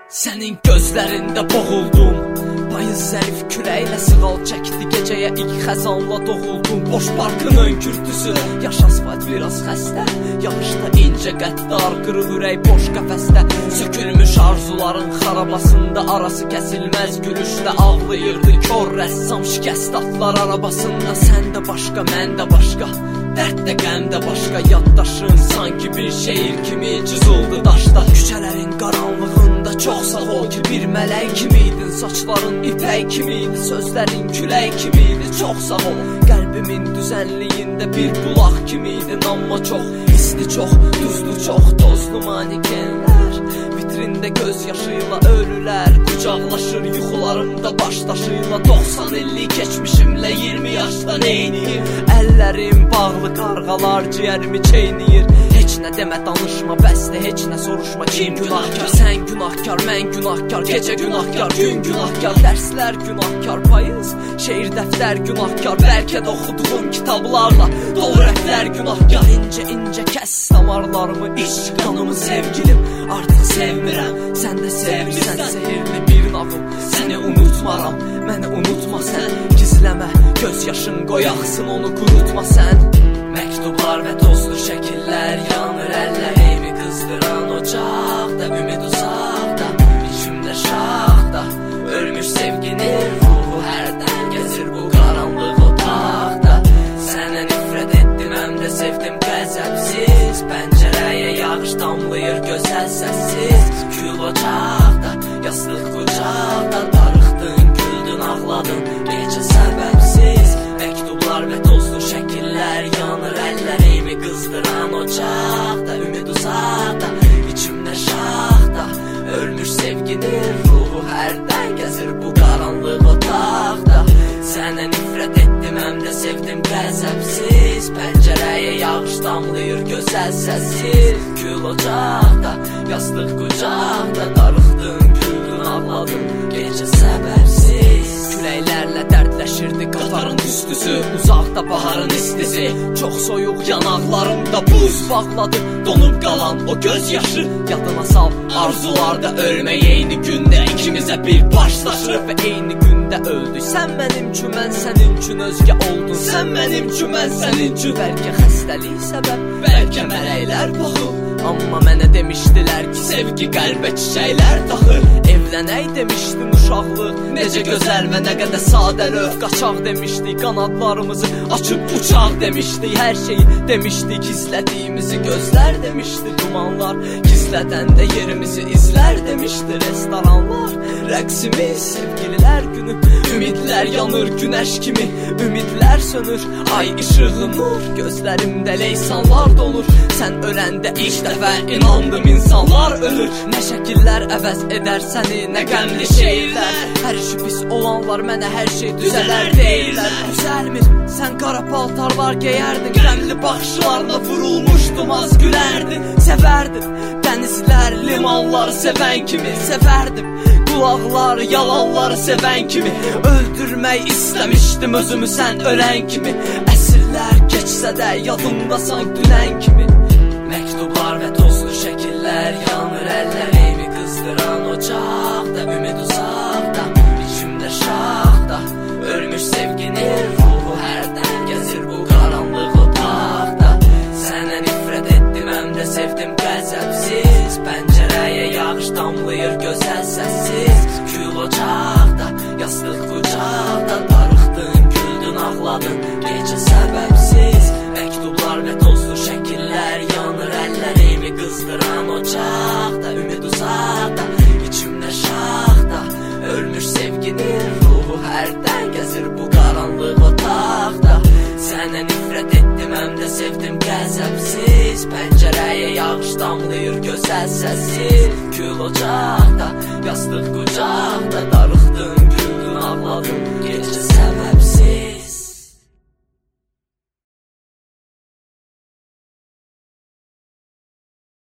Sənin gözlərində boğuldum, payız zərif küləklə sığal çəkdi gecəyə ilk xəzanla doğuldum. Boş parkın önkürtüsü, yaş asfalt biraz xəstə, yağışda incə qəddar, qırıq ürək boş qəfəsdə. Sökülmüş arzuların xarabasında arası kəsilməz gülüşlə ağlayırdı kör rəssam şikəst atlar arabasında. Sən də başqa, mən də başqa, dərd də qəm də başqa, yaddaşın sanki bir şeir kimi cızıldı daşda. Küçələrin qaranlığında çox sağ ol ki bir mələk kimiydin, saçların ipək kimiydi, sözlərin külək kimiydi, çox sağ ol. Qəlbimin düzənliyində bir bulaq kimiydin, amma çox isti, çox duzlu, çox tozlu manikenlər. Vitrində göz yaşıyla ölülər qucaqlaşır, yuxularımda baş daşıyla 90 illik keçmişimlə 20 yaşda neyniyir? Əllərim bağlı, qarğalar ciyərimi çeyniyir. Heç nə demə, danışma, bəsdə, heç nə soruşma. Kim günahkar? Sən günahkar, mən günahkar, gecə günahkar, gün günahkar, dərslər günahkar, payız, şeir dəftər günahkar. Bəlkə də oxuduğum kitablarla dolu rəflər günahkar. İncə kəs damarlarımı, iç qanımı sevgilim, artıq sevmirəm, sən də sevmirsən. Sehirli bir nağıl, səni unutmaram, məni unutma sən. Gizləmə, göz yaşın qoy axsın, onu qurutma sən. Məktublar və tozlu şəkillər yanır əllərimi qızdıran ocaqda, ümid uzaqda, içimdə şaxda. Ölmüş sevginin ruhu hərdən gəzir bu qaranlıq otaqda. Sənə nifrət etdim, həm də sevdim qəzəbsiz. Pəncərəyə yağış damlayır gözəl səssiz. Kül ocaqda, yastıq qucaqda, darıxdın, güldün, ağladın gecə səbəbsiz. Məktublar və tozlu şəkillər yanır əllərimi qızdıran ocaqda, ümid uzaqda, içimdə şaxda. Ölmüş sevginin ruhu hərdən gəzir bu qaranlıq otaqda. Sənə nifrət etdim, həm də sevdim qəzəbsiz. Pəncərəyə yağış damlayır gözəl səssiz. Kül ocaqda, yastıq qucaqda, darıxdın, güldün, ağladın gecə səbəbsiz. Küləklərlə dərdləşirdi qatarın üstüsü, uzaqda baharın istisi. Çox soyuq yanaqlarımda buz bağladı, donub qalan o göz yaşı. Yadına sal, arzularda ölmək eyni gündə ikimizə bir başlaşır və eyni gündə öldük. Sən mənim üçün, mən sənin üçün özgə oldun. Sən mənim üçün, mən sənin üçün. Bəlkə xəstəlik səbəb, bəlkə mələklər baxıb. Amma mənə demişdilər ki, sevgi qəlbə çiçəklər taxır. Evlənək demişdin uşaqlıq, necə gözəl və nə qədər sadə löv. Qaçaq demişdik, qanadlarımızı açıb uçaq demişdik. Hər şeyi demişdik, gizlədiyimizi gözlər demişdi. Dumanlar gizlədəndə yerimizi izlər demişdi. Restoranlar, rəqsimiz, sevgililər günü. Ümidlər yanır günəş kimi, ümidlər sönür, ay işığı nur. Gözlərimdə leysanlar dolur, sən öləndə ilk dəfə inandım insanlar ölür. Nə şəkillər əvəz edər səni, nə qəmli şeirlər. Hər işi pis olanlar mənə hər şey düzələr deyirlər. Düzəlmir, sən qara paltarlar geyərdin, qəmli baxışlarla vurulmuşdum, az gülərdin. Sevərdin dənizlər, limanları sevən kimi, sevərdim qulaqlar, yalanları sevən kimi. Öldürmək istəmişdim özümü sən ölən kimi. Əsrlər keçsə də yadımdasan dünən kimi. Məktublar və tozlu şəkillər yanır əllərimi qızdıran ocaqda, ümid uzaqda, içimdə şaxda. Ölmüş sevginin ruhu hərdən gəzir bu qaranlıq otaqda. Sənə nifrət etdim, həm də sevdim qəzəbsiz. Pəncərəyə yağış damlayır gözəl səssiz. Kül ocaqda, yastıq qucaqda, darıxdın, güldün, ağladın gecə səbəbsiz. Məktublar və tozlu şəkillər yanır əllərimi qızdıran ocaqda, ümid uzaqda, içimdə şaxda. Ölmüş sevginin ruhu hərdən gəzir bu qaranlıq otaqda. Sənə nifrət etdim, həm də sevdim qəzəbsiz. Pəncərəyə yağış damlayır gözəl səssiz. Kül ocaqda, yastıq qucaqda, darıxdın, güldün, ağladın